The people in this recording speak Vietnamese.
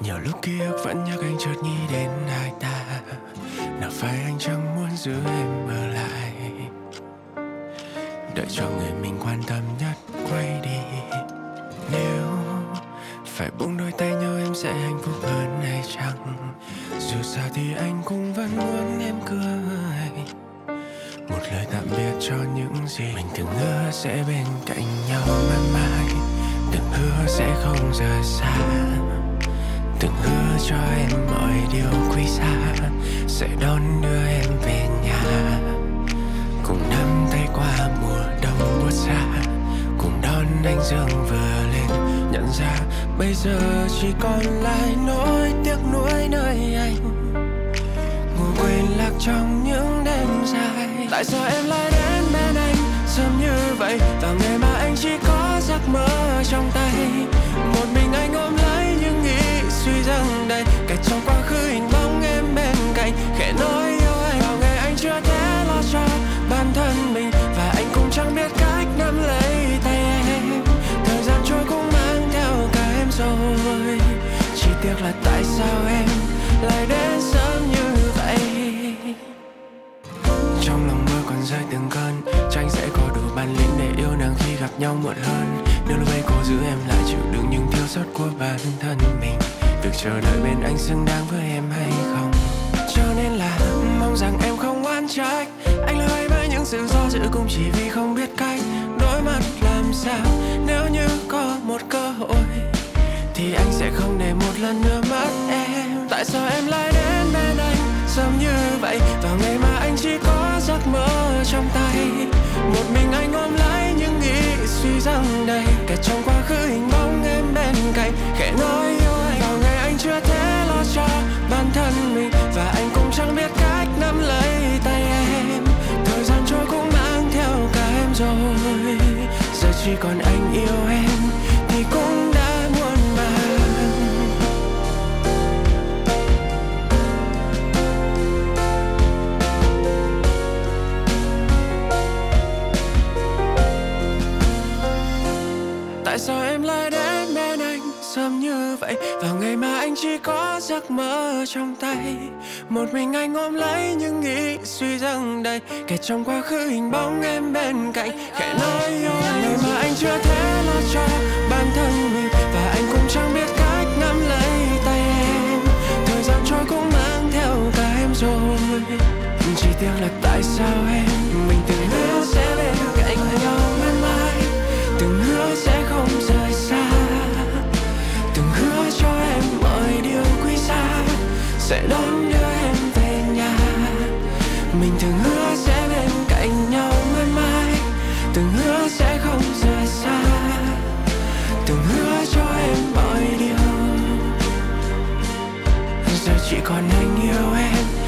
Nhiều lúc ký ức vẫn nhắc anh, chợt nghĩ đến hai ta. Nào phải anh chẳng muốn giữ em ở lại, đợi cho người mình quan tâm nhất quay đi. Nếu phải buông đôi tay nhau, em sẽ hạnh phúc hơn hay chăng? Dù sao thì anh cũng vẫn muốn em cười. Một lời tạm biệt cho những gì mình từng hứa sẽ bên cạnh nhau mãi mãi. Từng hứa sẽ không rời xa, từng hứa cho em mọi điều quý giá, sẽ đón đưa em về nhà, cùng nắm tay qua mùa đông buốt giá, cùng đón ánh dương vừa lên. Nhận ra bây giờ chỉ còn lại nỗi tiếc nuối nơi anh, ngủ quên lạc trong những đêm dài. Tại sao em lại đến bên anh sớm như vậy, vào ngày mà anh chỉ có giấc mơ trong tay? Một mình anh ôm lấy những nghĩ suy dâng đầy, kể trong quá khứ hình bóng em bên cạnh, khẽ nói yêu anh. Vào ngày anh chưa thể lo cho bản thân mình, và anh cũng chẳng biết cách nắm lấy tay em. Thời gian trôi cũng mang theo cả em rồi, chỉ tiếc là tại sao em lại đến sớm như vậy. Trong lòng mơ còn rơi từng cơn, chắc anh sẽ có đủ bản lĩnh để yêu nàng khi gặp nhau muộn hơn. Nếu lúc ấy cô giữ em lại, chịu đựng những thiếu sót của bản thân mình, việc chờ đợi bên anh xứng đáng với em hay không? Cho nên là mong rằng em không oán trách anh lời với những sự do dự, cũng chỉ vì không biết cách đối mặt làm sao. Nếu như có một cơ hội thì anh sẽ không để một lần nữa mất em. Tại sao em lại đến bên anh sớm như vậy, vào ngày mà anh chỉ có giấc mơ trong tay? Một mình anh ôm lấy những nghĩ suy dâng đầy, kể trong quá khứ hình bóng em bên cạnh, khẽ nói yêu anh. Vào ngày anh chưa thể lo cho bản thân mình, và anh cũng chẳng biết cách nắm lấy tay em. Thời gian trôi cũng mang theo cả em rồi, giờ chỉ còn anh yêu em thì cũng đã muộn màng. Tại sao em lại đến bên anh sớm như vậy, vào ngày mà anh chỉ có giấc mơ trong tay? Một mình anh ôm lấy những nghĩ suy dâng đầy, kể trong quá khứ hình bóng em bên cạnh, khẽ nói yêu anh. Ngày mà anh chưa thể lo cho bản thân mình, và anh cũng chẳng biết cách nắm lấy tay em. Thời gian trôi cũng mang theo cả em rồi, chỉ tiếc là tại sao mình từng hứa sẽ bên cạnh nhau mãi mãi, từng hứa sẽ không rời xa, từng hứa cho em mọi điều quý giá, sẽ đón đưa em về nhà. Mình từng hứa sẽ bên cạnh nhau mãi mãi, từng hứa sẽ không rời xa, từng hứa cho em mọi điều. Giờ chỉ còn anh yêu em